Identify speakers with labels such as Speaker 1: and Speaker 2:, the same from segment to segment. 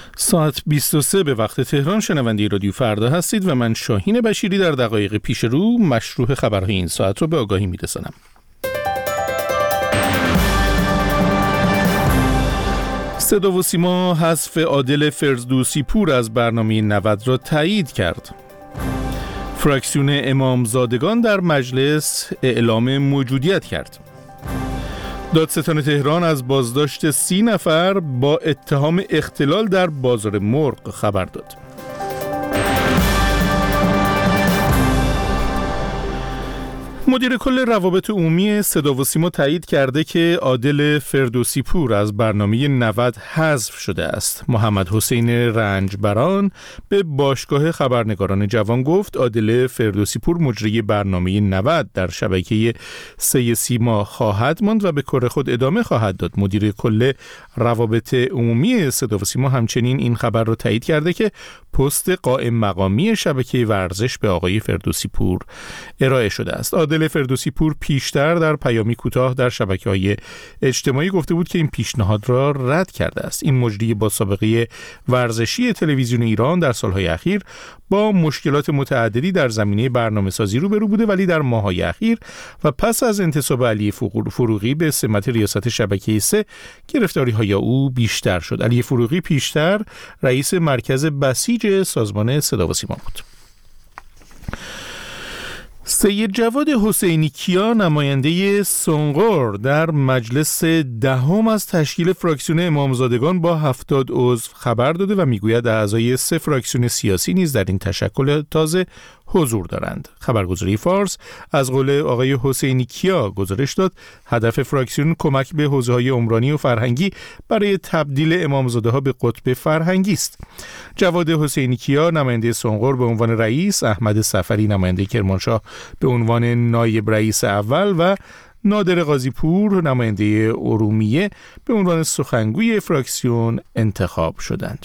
Speaker 1: ساعت 23 به وقت تهران شنونده رادیو فردا هستید و من شاهین بشیری در دقایق پیش رو مشروع خبرهای این ساعت رو به آگاهی میرسانم. صدا و سیما حذف عادل فردوسی پور از برنامه 90 را تایید کرد. فراکسیون امامزادگان در مجلس اعلام موجودیت کرد. دادستان تهران از بازداشت 30 نفر با اتهام اختلال در بازار مرغ خبر داد. مدیر کل روابط عمومی صدا و سیما تایید کرده که عادل فردوسی پور از برنامه 90 حذف شده است. محمد حسین رنجبران به باشگاه خبرنگاران جوان گفت عادل فردوسی پور مجری برنامه 90 در شبکه 3 سیما خواهد ماند و به کار خود ادامه خواهد داد. مدیر کل روابط عمومی صدا و سیما همچنین این خبر را تایید کرده که پست قائم مقامی شبکه ورزش به آقای فردوسی پور ارائه شده است. عادل فردوسی پور پیشتر در پیامی کوتاه در شبکه‌های اجتماعی گفته بود که این پیشنهاد را رد کرده است. این مجری با سابقه ورزشی تلویزیون ایران در سالهای اخیر با مشکلات متعددی در زمینه برنامه‌سازی روبرو بوده، ولی در ماه‌های اخیر و پس از انتصاب علی فروغی به سمت ریاست شبکه 3 گرفتاری‌های او بیشتر شد. علی فروغی پیشتر رئیس مرکز بسیج سازمان صدا و سیما بود. سید جواد حسینی کیا نماینده سنقر در مجلس دهم از تشکیل فراکسیون امامزادگان با 70 عضو خبر داده و میگوید اعضای 3 فراکسیون سیاسی نیز در این تشکل تازه حضور دارند. خبرگزاری فارس از قول آقای حسینی کیا گزارش داد هدف فراکسیون کمک به حوزه‌های عمرانی و فرهنگی برای تبدیل امامزاده‌ها به قطب فرهنگی است. جواد حسینی کیا نماینده سنقر به عنوان رئیس، احمد صفری نماینده کرمانشاه به عنوان نایب رئیس اول و نادر قاضی پور نماینده ارومیه به عنوان سخنگوی فراکسیون انتخاب شدند.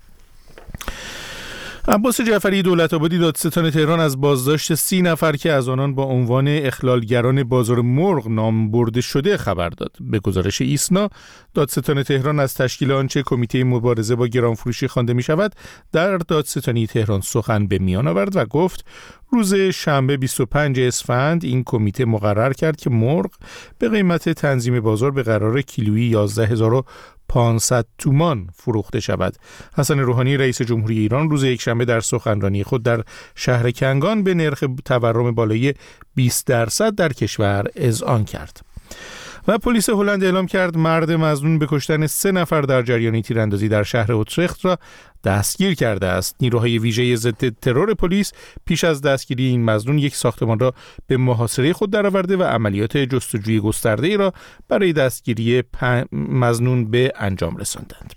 Speaker 1: عباس جعفری دولت‌آبادی دادستان تهران از بازداشت 30 نفر که از آنان با عنوان اخلالگران بازار مرغ نام برده شده خبر داد. به گزارش ایسنا دادستان تهران از تشکیل آنچه کمیته مبارزه با گرانفروشی خوانده می‌شود در دادستانی تهران سخن به میان آورد و گفت روز شنبه 25 اسفند این کمیته مقرر کرد که مرغ به قیمت تنظیم بازار به قرار کیلویی 11500 تومان فروخته شود. حسن روحانی رئیس جمهوری ایران روز یکشنبه در سخنرانی خود در شهر کنگان به نرخ تورم بالای 20% در کشور اذعان کرد. و پلیس هلند اعلام کرد مرد مظنون به کشتن 3 نفر در جریان تیراندازی در شهر اوترخت را دستگیر کرده است. نیروهای ویژه ضد ترور پلیس پیش از دستگیری این مظنون یک ساختمان را به محاصره خود درآورده و عملیات جستجوی گسترده‌ای را برای دستگیری مظنون به انجام رساندند.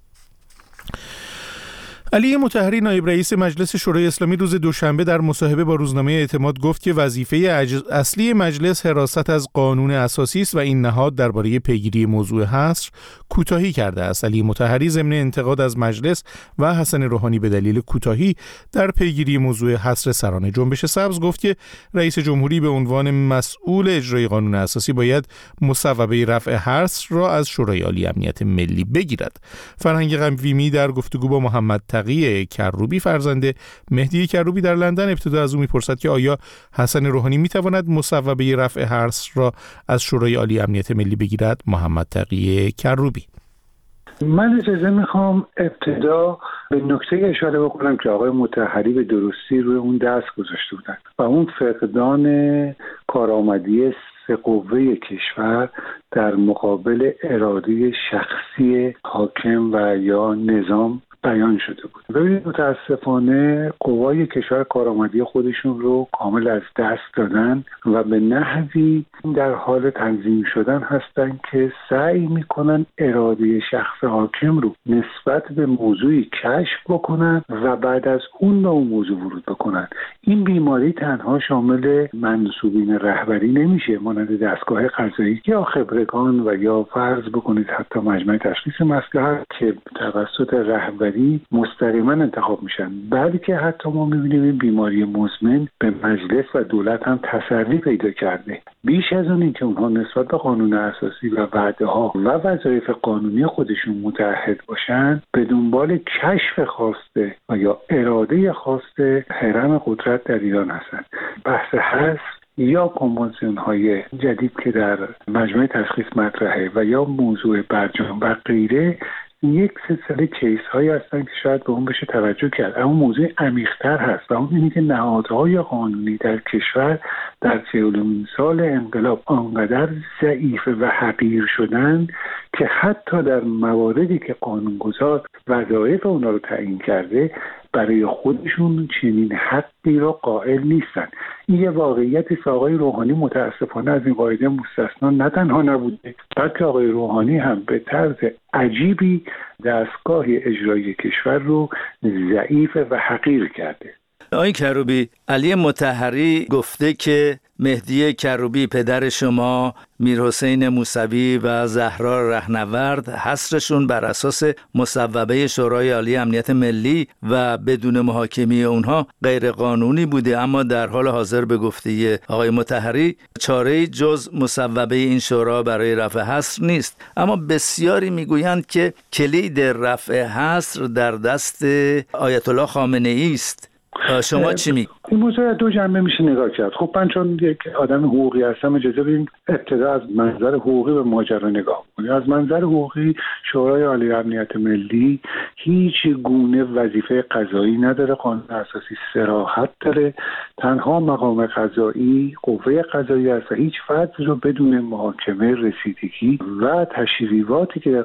Speaker 1: علی مطهری نایب رئیس مجلس شورای اسلامی روز دوشنبه در مصاحبه با روزنامه اعتماد گفت که وظیفه اصلی مجلس حراست از قانون اساسی است و این نهاد درباره پیگیری موضوع حصر کوتاهی کرده است. علی مطهری ضمن انتقاد از مجلس و حسن روحانی به دلیل کوتاهی در پیگیری موضوع حصر سران جنبش سبز گفت که رئیس جمهوری به عنوان مسئول اجرای قانون اساسی باید مصوبه رفع حصر را از شورای عالی امنیت ملی بگیرد. فرهنگ قویمی در گفتگو با محمد تقی کروبی فرزند مهدی کروبی در لندن ابتدا از او میپرسد که آیا حسن روحانی میتواند مصوبه رفع حصر را از شورای عالی امنیت ملی بگیرد؟ محمد تقی کروبی:
Speaker 2: من اجازه میخوام ابتدا به نکته اشاره بکنم که آقای مطهری به درستی روی اون دست گذاشته بودن و اون فقدان کارآمدی 3 قوه کشور در مقابل اراده شخصی حاکم و یا نظام بیان شده بود. ببینید متاسفانه قوای کشور کارآمدی خودشون رو کامل از دست دادن و به نحوی در حال تنظیم شدن هستن که سعی میکنن اراده شخص حاکم رو نسبت به موضوعی کشف بکنن و بعد از اون نوع موضوع ورود بکنن. این بیماری تنها شامل منصوبین رهبری نمیشه، مانند دستگاه قضایی یا خبرگان و یا فرض بکنید حتی مجمع تشخیص مصلحت که توسط رهبری بیماری مستقیما انتخاب میشن، بلکه حتی ما میبینیم این بیماری مزمن به مجلس و دولت هم تسری پیدا کرده. بیش از اون اینکه اونها نسبت به قانون اساسی و وعده ها و وظایف قانونی خودشون متعهد باشن، به دنبال کشف خواسته و یا اراده خواسته هرم قدرت در ایران هستن. بحث حذف یا کنوانسیون های جدید که در مجمع تشخیص مطرحه و یا موضوع برجام و غیره، یک سلسله کیس هایی هستن که شاید به اون بشه توجه کرد، اما موضوع عمیق‌تر هست و اون اینه که نهادهای قانونی در کشور در 40 سال انقلاب آنقدر ضعیف و حقیر شدن که حتی در مواردی که قانونگذار وظایف اونا رو تعیین کرده برای خودشون چنین حقی رو قائل نیستن. این یه واقعیتی است. آقای روحانی متاسفانه از این قاعده مستثنا نه تنها نبوده، بلکه آقای روحانی هم به طرز عجیبی دستگاه اجرایی کشور رو ضعیف و حقیر کرده.
Speaker 3: آقای کروبی، علی مطهری گفته که مهدی کروبی پدر شما، میرحسین موسوی و زهرا رهنورد حصرشون بر اساس مصوبه شورای عالی امنیت ملی و بدون محاکمه اونها غیر قانونی بوده، اما در حال حاضر به گفته آقای مطهری چاره‌ای جز مصوبه این شورا برای رفع حصر نیست. اما بسیاری میگویند که کلید رفع حصر در دست آیت الله خامنه‌ای است. شما چی میگید؟
Speaker 2: این موضوع دو جنبه میشه نگاه کرد. خب من چون یک آدم حقوقی هستم اجازه بدید ابتدا از منظر حقوقی به ماجرا نگاه کنیم. از منظر حقوقی شورای عالی امنیت ملی هیچ گونه وظیفه قضایی نداره، قانون اساسی صراحت داره، تنها مقام قضایی قوه قضایی است و هیچ فردی رو بدون محاکمه، رسیدگی و تشریفاتی که در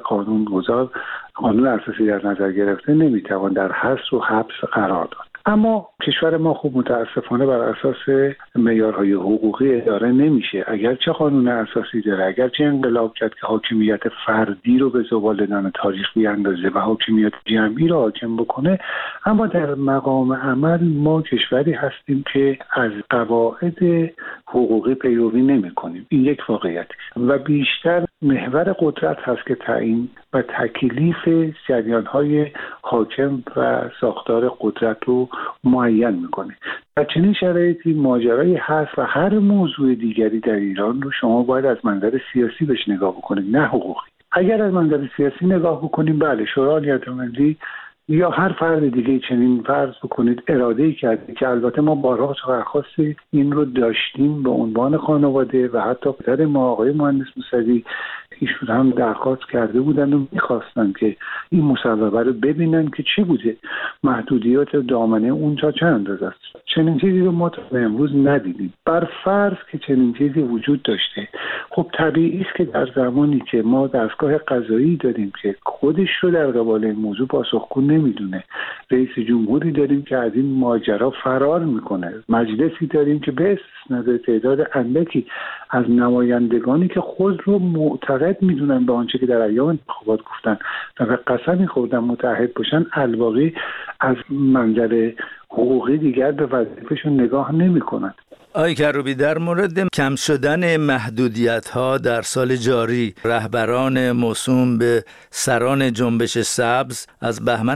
Speaker 2: قانون اساسی در نظر گرفته نمیتوان در حبس و حبس قرار داد. اما کشور ما خوب متاسفانه بر اساس معیارهای حقوقی اداره نمیشه. اگرچه قانون اساسی داره، اگرچه انقلاب کرد که حاکمیت فردی رو به زوالدان تاریخ بیاندازه و حاکمیت جمعی رو حاکم بکنه، اما در مقام عمل ما کشوری هستیم که از قواعد حقوقی پیروی نمیکنیم. این یک واقعیت و بیشتر محور قدرت هست که تعیین و تکلیف جریان‌های حاکم و ساختار قدرت رو معین میکنه. در چنین شرایطی ماجرای حذف و هر موضوع دیگری در ایران رو شما باید از منظر سیاسی بهش نگاه بکنید، نه حقوقی. اگر از منظر سیاسی نگاه بکنیم، بله شورای عالی ملی یا هر فرد دیگه چنین فرض بکنید اراده‌ای کرده که البته ما بارها درخواست این رو داشتیم به عنوان خانواده و حتی پدر ما آقای مهندس موسوی ایشون هم درخواست کرده بودن و می‌خواستن که این مصوبه رو ببینن که چی بوده، محدودیات دامنه اون تا چه اندازه است. چنین چیزی رو ما تا امروز ندیدیم. بر فرض که چنین چیزی وجود داشته، خب طبیعی است که در زمانی که ما دستگاه قضایی داریم که خودش رو در قبال این موضوع پاسخگو نمیدونه، رئیس جمهوری داریم که از این ماجرا فرار میکنه، مجلسی داریم که به استثنای تعداد اندکی از نمایندگانی که خود رو معتقد میدونن به آنچه که در ایام انتخابات گفتن و به قسمی خوردن متحد باشن، الواقع از منظر حقوقی دیگر به وظیفه‌شون نگاه نمیکنن.
Speaker 3: آقای کروبی، در مورد کم شدن محدودیت‌ها در سال جاری، رهبران موسوم به سران جنبش سبز از بهمن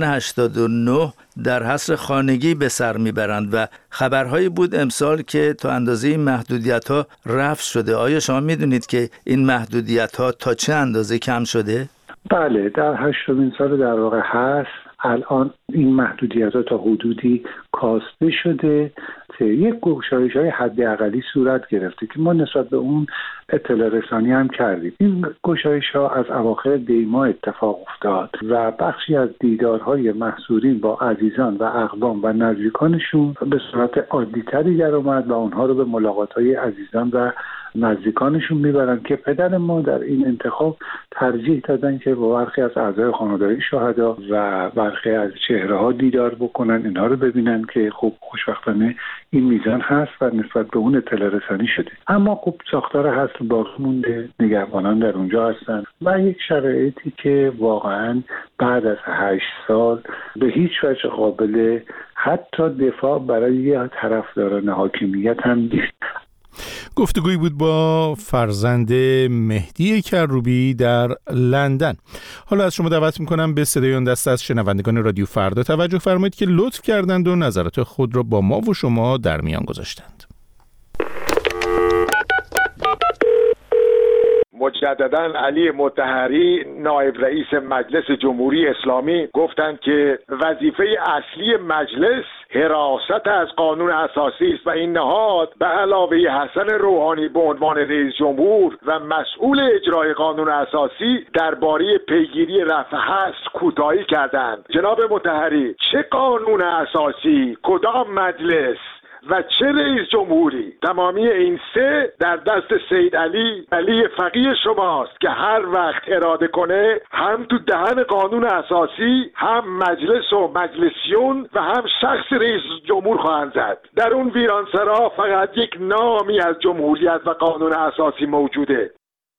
Speaker 3: 89 در حصر خانگی به سر میبرند و خبرهایی بود امسال که تا اندازه این محدودیت‌ها رفع شده. آیا شما میدونید که این محدودیت‌ها تا چه اندازه کم شده؟
Speaker 2: بله، در 8مین سال در واقع هست. الان این محدودیت‌ها تا حدودی کاسته شده، یک گشایش‌های حداقلی صورت گرفته که ما نسبت به اون اطلاع رسانی هم کردیم. این گشایش‌ها از اواخر دی ماه اتفاق افتاد و بخشی از دیدارهای محصورین با عزیزان و اقوام و نزدیکانشون به صورت عادی‌تری در اومد و اونها رو به ملاقات‌های عزیزان و نزدیکانشون میبرن که پدر ما در این انتخاب ترجیح دادن که با برخی از اعضای خانواده شهدا و برخی از چهره‌ها دیدار بکنن، اینها رو ببینن که خب خوشبختانه این میزان هست و نسبت به اون اطلاع رسانی شده. اما خب ساختار حصر باقی مونده، نگهبانان در اونجا هستن و یک شرایطی که واقعا بعد از 8 سال به هیچ وجه قابل حتی دفاع برای طرفداران حاکمیت هم نیست.
Speaker 1: گفتگویی بود با فرزند مهدی کروبی در لندن. حالا از شما دعوت میکنم به صدای آن دسته از شنوندگان رادیو فردا توجه فرمایید که لطف کردند و نظرات خود را با ما و شما در میان گذاشتند.
Speaker 4: مجدداً علی مطهری نایب رئیس مجلس جمهوری اسلامی گفتند که وظیفه اصلی مجلس حراست از قانون اساسی است و این نهاد به علاوه حسن روحانی به عنوان رئیس جمهور و مسئول اجرای قانون اساسی درباره پیگیری رفع حظر کوتاهی کردند. جناب مطهری، چه قانون اساسی، کدام مجلس و چه رئیس جمهوری؟ تمامی این سه در دست سید علی فقیه شماست که هر وقت اراده کنه هم تو دهن قانون اساسی، هم مجلس و مجلسیون و هم شخص رئیس جمهور خواهند زد. در اون ویرانسرا فقط یک نامی از جمهوریت و قانون اساسی موجوده.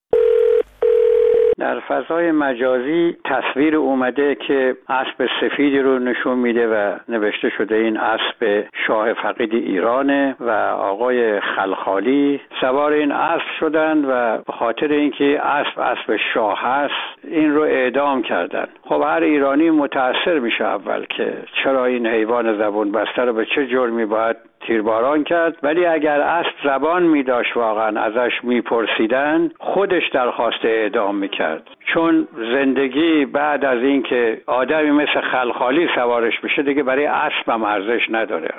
Speaker 5: در فضای مجازی تصویر اومده که اسب سفیدی رو نشون میده و نوشته شده این اسب شاه فقید ایرانه و آقای خلخالی سوار این اسب شدن و به خاطر اینکه اسب شاه هست این رو اعدام کردن. خب هر ایرانی متأثر میشه اول که چرا این حیوان زبون بسته رو به چه جرمی باید تیرباران کرد، ولی اگر اسب زبان میداشت واقعا ازش میپرسیدن خودش درخواست اعدام میکرد، چون زندگی بعد از این که آدمی مثل خلخالی سوارش بشه دیگه برای اسب هم ارزش نداره.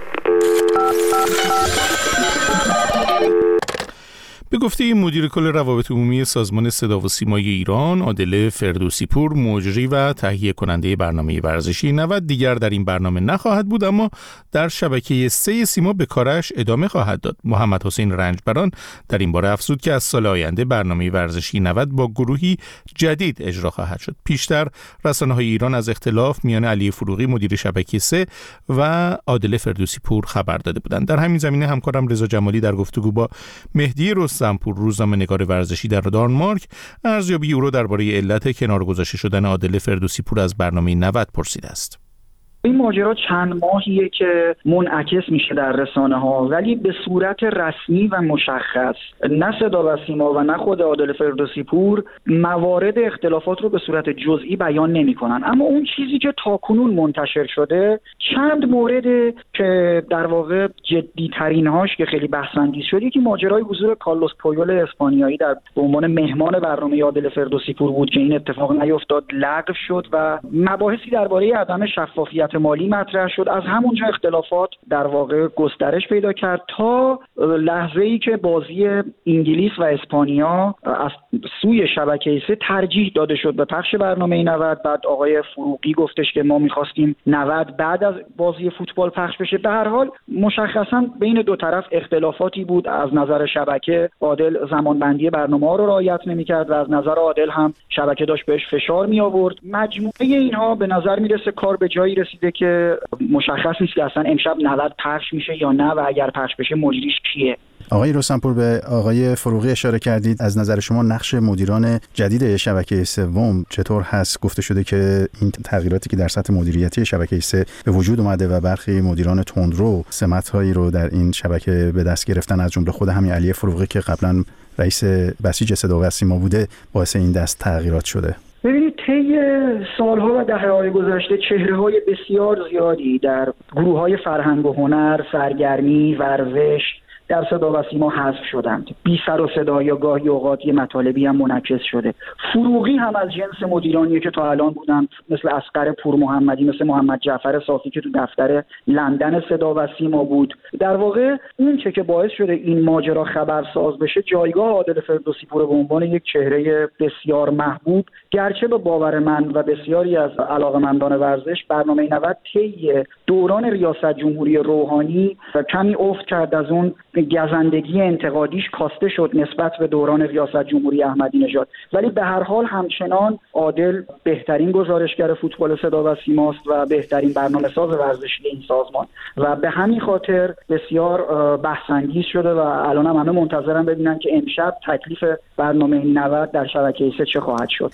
Speaker 1: به گفته مدیر کل روابط عمومی سازمان صدا و سیمای ایران عادل فردوسی پور، مجری و تهیه کننده برنامه ورزشی 90 دیگر در این برنامه نخواهد بود، اما در شبکه 3 سیما به کارش ادامه خواهد داد. محمد حسین رنجبران در این باره افزود که از سال آینده برنامه ورزشی 90 با گروهی جدید اجرا خواهد شد. پیشتر رسانه‌های ایران از اختلاف میان علی فروغی مدیر شبکه 3 و عادل فردوسی پور خبر داده بودند. در همین زمینه همکارم رضا جمالی در گفتگو با مهدی رستمپور، روزنامه‌نگار ورزشی در دانمارک، ارزیابی او را درباره علت کنار گذاشته شدن عادل فردوسی پور از برنامه 90 پرسیده است.
Speaker 6: این ماجرا چند ماهیه که منعکس میشه در رسانه‌ها، ولی به صورت رسمی و مشخص نه صدا و سیما و نه خود عادل فردوسی پور موارد اختلافات رو به صورت جزئی بیان نمی‌کنن. اما اون چیزی که تاکنون منتشر شده چند مورد که در واقع جدی‌ترین هاش که خیلی بحث‌انگیز شد، یکی ماجرای حضور کارلوس پویول اسپانیایی در به عنوان مهمان برنامه عادل فردوسی پور بود که این اتفاق نیفتاد، لغو شد و مباحثی درباره عدم شفافیت مالی مطرح شد. از همونجا اختلافات در واقع گسترش پیدا کرد تا لحظه‌ای که بازی انگلیس و اسپانیا از سوی شبکه 3 ترجیح داده شد به پخش برنامه 90. بعد آقای فروغی گفتش که ما می‌خواستیم 90 بعد از بازی فوتبال پخش بشه. به هر حال مشخصاً بین دو طرف اختلافاتی بود. از نظر شبکه عادل زمانبندی برنامه‌ها رو رعایت نمی‌کرد و از نظر عادل هم شبکه داشت بهش فشار می‌آورد. مجموعه اینها به نظر میرسه کار به جایی رسیده که مشخص نیست که اصلا امشب 90 پخش میشه یا نه و اگر پخش بشه مجریش کیه.
Speaker 7: آقای رستمپور، به آقای فروغی اشاره کردید. از نظر شما نقش مدیران جدید شبکه سوم چطور هست؟ گفته شده که این تغییراتی که در سطح مدیریتی شبکه 3 به وجود اومده و برخی مدیران تندرو سمت‌هایی رو در این شبکه به دست گرفتن، از جمله خود همین علی فروغی که قبلا رئیس بسیج صدا و سیما بوده، باعث این دست تغییرات شده.
Speaker 6: ببینید طی سالها و دهه‌های گذشته چهره‌های بسیار زیادی در گروه‌های فرهنگ و هنر، سرگرمی، ورزش در صدا و سیما حذف شدند. بی سر و صدا یا گاهی اوقات یه مطالبی هم منعکس شده. فروغی هم از جنس مدیرانیه که تا الان بودن، مثل اصغر پور محمدی، مثل محمد جعفر صافی که تو دفتر لندن صدا و سیما بود. در واقع اون که باعث شده این ماجرا خبرساز بشه جایگاه عادل فردوسی پور به عنوان یک چهره بسیار محبوب، گرچه به باور من و بسیاری از علاقه‌مندان ورزش برنامه 90 طی دوران ریاست جمهوری روحانی کمی افت کرد، از اون گزندگی انتقادیش کاسته شد نسبت به دوران ریاست جمهوری احمدی نژاد. ولی به هر حال همچنان عادل بهترین گزارشگر فوتبال صدا و سیماست و بهترین برنامه‌ساز ورزشی این سازمان و به همین خاطر بسیار بحث‌انگیز شده و الان هم همه منتظرن ببینن که امشب تکلیف برنامه 90 در شبکه 3 چه خواهد شد.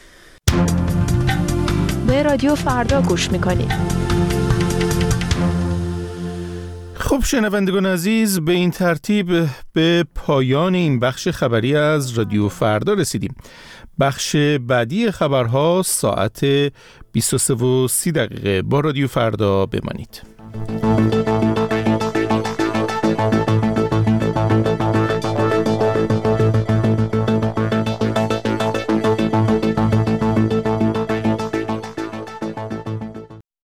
Speaker 8: به رادیو فردا گوش می‌کنید.
Speaker 1: خب شنوندگان عزیز، به این ترتیب به پایان این بخش خبری از رادیو فردا رسیدیم. بخش بعدی خبرها ساعت 23:30 با رادیو فردا بمانید.